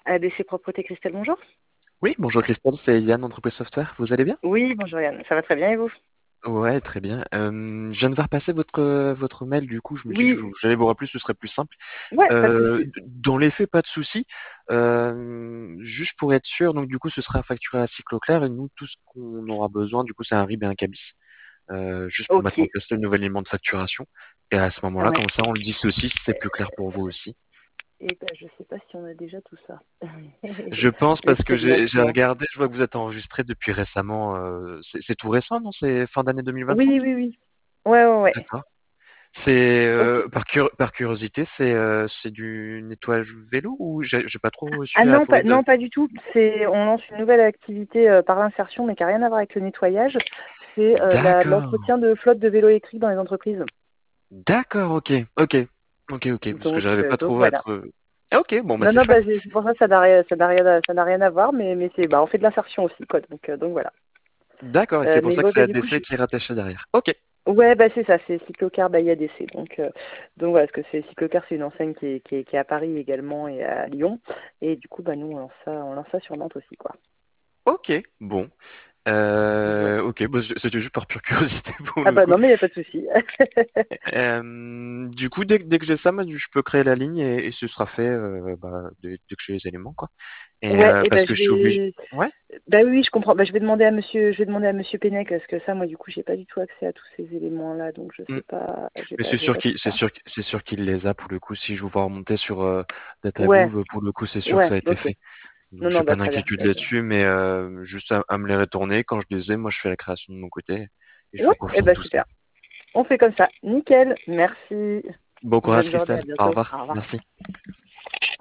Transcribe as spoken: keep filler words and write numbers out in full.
A B C Propreté Christelle, bonjour. Oui, bonjour Christelle, c'est Yann d'Entreprise Software. Vous allez bien? Oui, bonjour Yann, ça va très bien et vous? Ouais, très bien. Euh, je viens de voir passer votre euh, votre mail. Du coup, je me dis que je Oui, vous- j'allais vous rappeler, ce serait plus simple. ouais, pas de Euh, souci. dans les faits, pas de souci. Euh, juste pour être sûr, donc du coup, ce sera facturé à Cycloclair et nous, tout ce qu'on aura besoin, du coup, c'est un R I B et un cabis, euh, juste pour Ok, mettre en place le nouvel élément de facturation. Et à ce moment-là, ouais. comme ça, on le dissocie si c'est plus clair pour vous aussi. Et ben, je sais pas si on a déjà tout ça. Je pense Le parce que crédit j'ai j'ai impôt. regardé, je vois que vous êtes enregistré depuis récemment. Euh, c'est c'est tout récent, non? C'est fin d'année Oui, deux mille vingt-cinq? oui, oui. Ouais, ouais, ouais. D'accord. C'est Ok. euh, par, cur- par curiosité, c'est euh, c'est du nettoyage vélo ou j'ai j'ai pas trop Ah su non, avouer pas, de. non, pas du tout. C'est, on lance une nouvelle activité euh, par l'insertion, mais qui n'a rien à voir avec le nettoyage. C'est euh, la- D'accord, l'entretien de flotte de vélos électriques dans les entreprises. d'accord, ok, ok, ok, ok, parce que Donc, j'avais euh, pas donc trop à voilà. être. euh, Ah, ok, bon bah Non, c'est non, bah, chouette. c'est c'est pour ça que ça n'a rien, ça n'a rien, à- ça n'a rien à voir, mais, mais c'est, bah, on fait de l'insertion aussi, quoi. Donc, euh, donc voilà. D'accord, et c'est Euh, pour mais ça que ouais, c'est bah, du coup, A D C qui est rattaché derrière. Ok, ouais, bah c'est ça, c'est Cyclocar by A D C. Donc, euh, donc voilà, parce que c'est Cyclocar, c'est une enseigne qui est, qui, est, qui est à Paris également et à Lyon. Et du coup, bah nous, on lance ça, on lance ça sur Nantes aussi, quoi. ok, bon. Voilà. Euh, ok, bah, c'était juste par pure curiosité pour Ah le bah coup. non, mais il n'y a pas de souci. Euh, du coup, dès, que- dès que j'ai ça, moi, je peux créer la ligne et, et ce sera fait euh, bah, dès, dès que j'ai les éléments, quoi. Et Ouais, euh, et parce ben que je je suis obligé. vais. Ouais. Bah oui, oui, je comprends. Bah, je vais demander à Monsieur, je vais demander à Monsieur Pennec parce que ça, moi, du coup, j'ai pas du tout accès à tous ces éléments-là, donc je sais pas, j'ai Mais pas, c'est j'ai sûr pas tout qu'il c'est ça. sûr, c'est sûr qu'il les a pour le coup. Si je vous vois remonter sur euh, Ouais, DataGouv, pour le coup, c'est sûr que ouais, ça a été ok. fait. Donc Non, j'ai non, pas bah très bien. d'inquiétude Bah, je- là-dessus, mais euh, juste à, à me les retourner. Quand je les ai, moi je fais la création de mon côté et je Ouais, vous et confirme ben tout ça. super. On fait comme ça. Nickel. Merci. Bon courage Bonne journée, à Christelle. Au bientôt. revoir. Au revoir. Merci.